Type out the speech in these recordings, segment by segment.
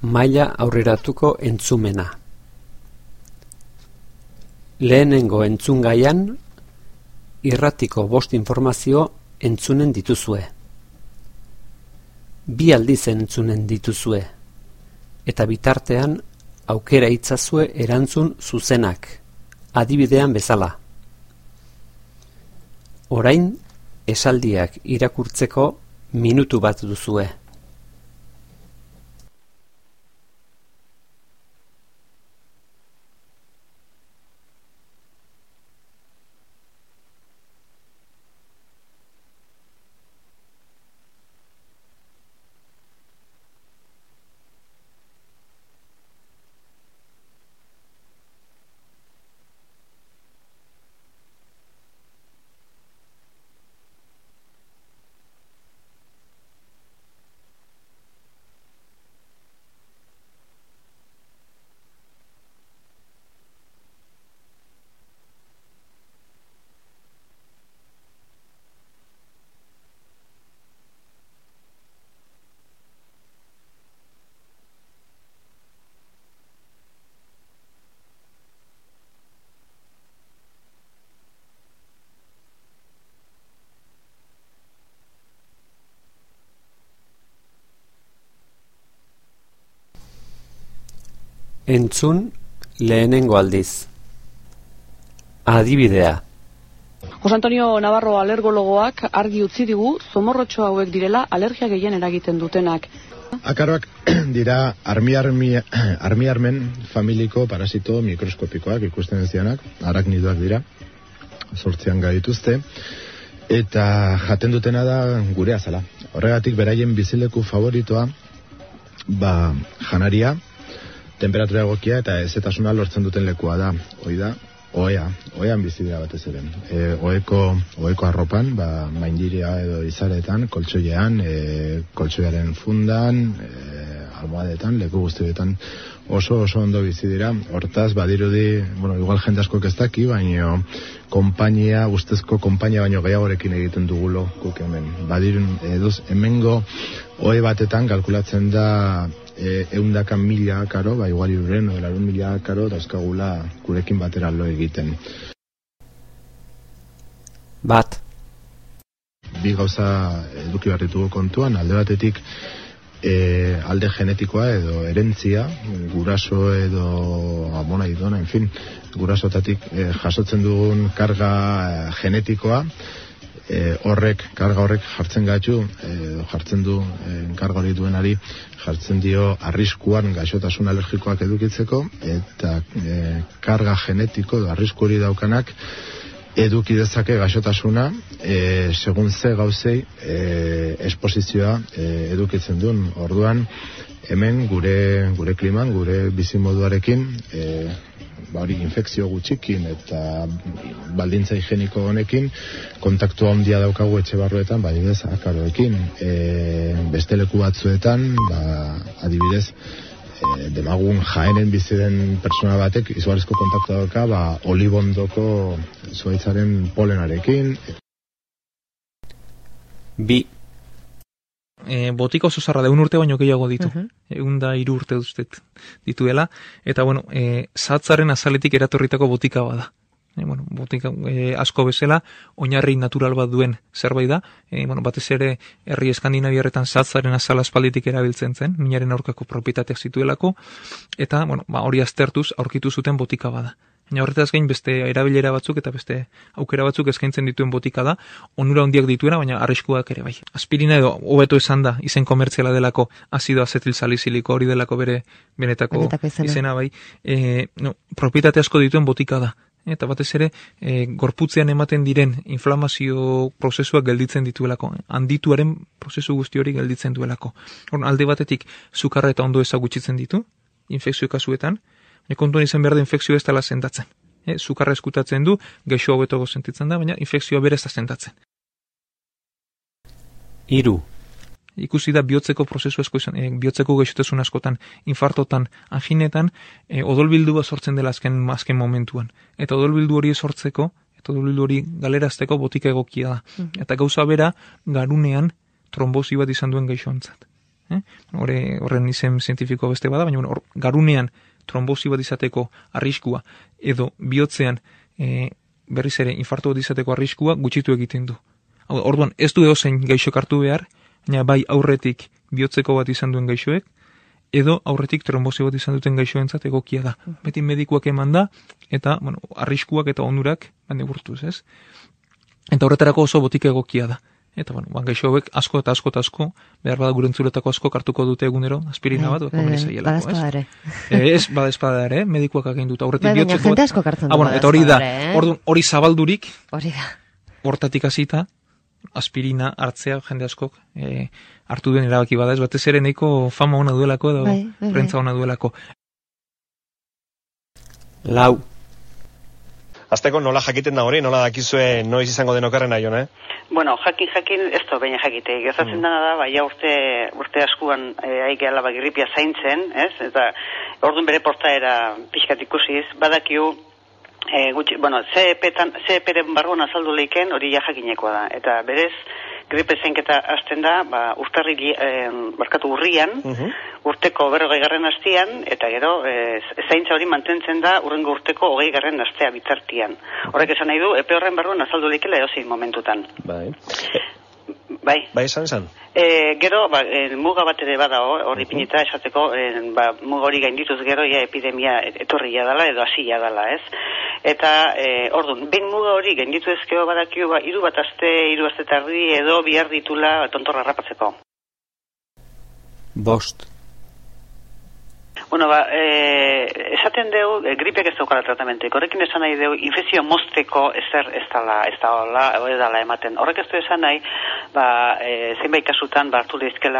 Maila aurreratuko entzumena. Lehenengo entzungaian, irratiko 5 informazio entzunen dituzue. 2 aldiz entzunen dituzue, eta bitartean aukera itzazue erantzun zuzenak, adibidean bezala. Orain, esaldiak irakurtzeko minutu bat duzue. Entzun lehenengo aldiz. Adibidea. Jose Antonio Navarro alergologoak argi utzi digu zomorrotxo hauek direla alergia gehien eragiten dutenak. Akaroak dira armiarmen familiko parasito mikroskopikoak ikusten ez dianak, araknidoak dira, 8 gai dituzte, eta jaten dutena da gure azala. Horregatik beraien bizileku favoritoa, janaria, temperatura egokia eta ezetasuna lortzen duten lekua da. Hoi da, oean bizi dira batez ere. Oeko arropan, maindiria edo izaretan, koltsoian, koltsoiaren fundan, almohadetan, leku guztietan oso ondo bizi dira. Hortaz, badirudi, igual jende asko ez daki, baina ustezko konpainia baino gehiagorekin egiten dugulo guk hemen. Badirun, hemengo oe batetan kalkulatzen da 100.000 karo, igual iruren, 100.000 karo, dauzkagula gurekin batera lo egiten. Bat. 2 gauza eduki behar ditugu kontuan, alde batetik alde genetikoa edo herentzia, guraso edo amona idona, en fin, gurasotatik jasotzen dugun karga genetikoa, karga horrek jartzen du karga hori duenari jartzen dio arriskuan gaixotasun alergikoak edukiteko, eta karga genetiko edo arrisku hori daukanak eduki dezake gaixotasuna segun ze gauzei esposizioa edukitzen duen. Orduan hemen gure kliman, gure bizimoduarekin hori infekzio gutxikin eta baldintza higieniko honekin kontaktu handia daukagu etxe barruetan, adibidez akaroekin. Beste leku batzuetan, adibidez, demagun Jaenen bizi den pertsona batek izugarrizko kontaktu dauka olibondoko zuhaitzaren polenarekin. 2. Botika oso zarra, 1 urte baino gehiago ditu. 103 urte dituela. Eta, zahatzaren azaletik eratorritako botika bada. Botika asko bezala, oinarri natural bat duen zerbait da. Batez ere, herri eskandinaviarretan zahatzaren azala aspalditik erabiltzen zen, minaren aurkako propietateak zituelako. Eta, hori aztertuz, aurkitu zuten botika bada. Horretaz gain beste erabilera batzuk eta beste aukera batzuk eskaintzen dituen botika da, onura handiak dituena, baina arriskuak ere bai. Aspirina edo hobeto esan da, izen komertziala delako, azido azetilsaliziliko hori delako bere benetako izena bai. Propietate asko dituen botika da. Eta batez ere, gorputzean ematen diren inflamazio prozesuak gelditzen dituelako. Handituaren prozesu guzti hori gelditzen duelako. Alde batetik, sukarra eta ondo ezagutxitzen ditu, infekzio kasuetan, kontuan izan behar da infekzioa ez dela sendatzen. Sukarra eskutatzen du, gaixo hobetogo sentitzen da, baina infekzioa bere ez da sendatzen. 3. Ikusi da bihotzeko prozesu asko izan, bihotzeko gaixotasun askotan, infartotan, anginetan, odolbildua sortzen dela azken momentuan. Eta odolbildu hori sortzeko, eta odolbildu hori galerazteko botika egokia da. Eta gauza bera, garunean trombosi bat izan duen gaixoantzat. Horren izen zientifiko beste bada, baina garunean trombosi bat izateko arriskua edo bihotzean berriz ere infarto bat izateko arriskua gutxitu egiten du. Orduan ez du edozein gaixok hartu behar, baina bai aurretik bihotzeko bat izan duen gaixoek, edo aurretik trombosi bat izan duten gaixoentzat egokia da. Beti medikuak eman da, eta arriskuak eta onurak neurtuz, ez? Eta horretarako oso botika egokia da. Eta, gaixo hauek asko eta asko, behar bada gure entzuletako asko kartuko dute egunero, aspirina bat, komeni zaielako, ez? Badazpada ere. Ez, badazpada ere, medikuak aginduta. Baina jente asko kartzen du eta hori da, hori zabaldurik, hori da. hortatik hasita, aspirina hartzea jende askok hartu duen erabaki bada, ez batez ere nahiko fama ona duelako edo prentza ona duelako. Lau. Azteko nola jakiten da hori, nola dakizue noiz izango den okerrena joan, Bueno, jakin ez da baina jakite. Gertatzen dena da, baina urte askuan haike alaba gripia zaintzen, ez? Eta orduan bere portaera pixkat ikusiz, badakiu CEP-ren barruan azaldu leiken hori jakinekoa da. Eta berez, gripe zainketa hasten da, urrian, urteko 40. astean, eta gero, zaintza hori mantentzen da urrengo urteko 20. astea bitartian. Horrek esan nahi du, epe horren barruan azaldu leikela edozein momentutan. Bai, esan. Gero, muga bat ere bada hori pinita esateko, muga hori gaindituz gero, epidemia etorria dela edo hasia dela, ez? Eta, orduan, behin muga hori gainditu ezkeo badakio, 3 aste eta erdi edo bihar ditula tontorra rapatzeko. 5. Bueno, esaten deu, gripek ez daukala tratamentuik. Horrekin esan nahi deu, infekzio mozteko ez dala ematen. Horrek ez du esan nahi, zenbait kasutan, hartu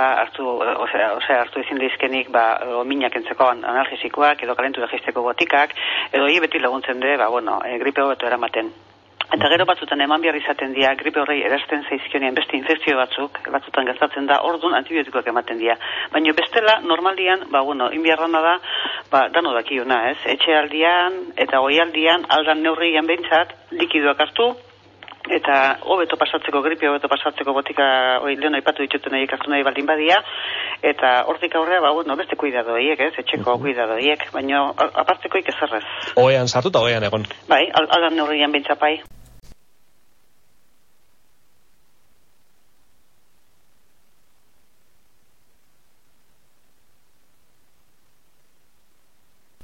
ezin leizkenik, minak entzeko analgesikoak, edo kalentu dagisteko botikak, edo beti laguntzen de, gripe hobeto eramaten. Eta gero batzutan eman behar izaten dira, gripe horrei erazten zaizkionien beste infekzio batzutan gertatzen da, orduan antibiotikoak ematen dira. Baina bestela, normaldian, inbiarrana da, dano dakiuna, ez? Etxealdian eta goialdian, aldan neurrian behintzat, likidoak hartu, eta gripe hobeto pasatzeko botika, lehen aipatu dituten horiek hartu nahi baldin badia, eta hortik aurrea, beste kuidadoiek, ez? Etxeko kuidadoiek, baina apartekoik ezerrez. Oean sartu eta oean egon. Bai, aldan neurrian behintzat bai.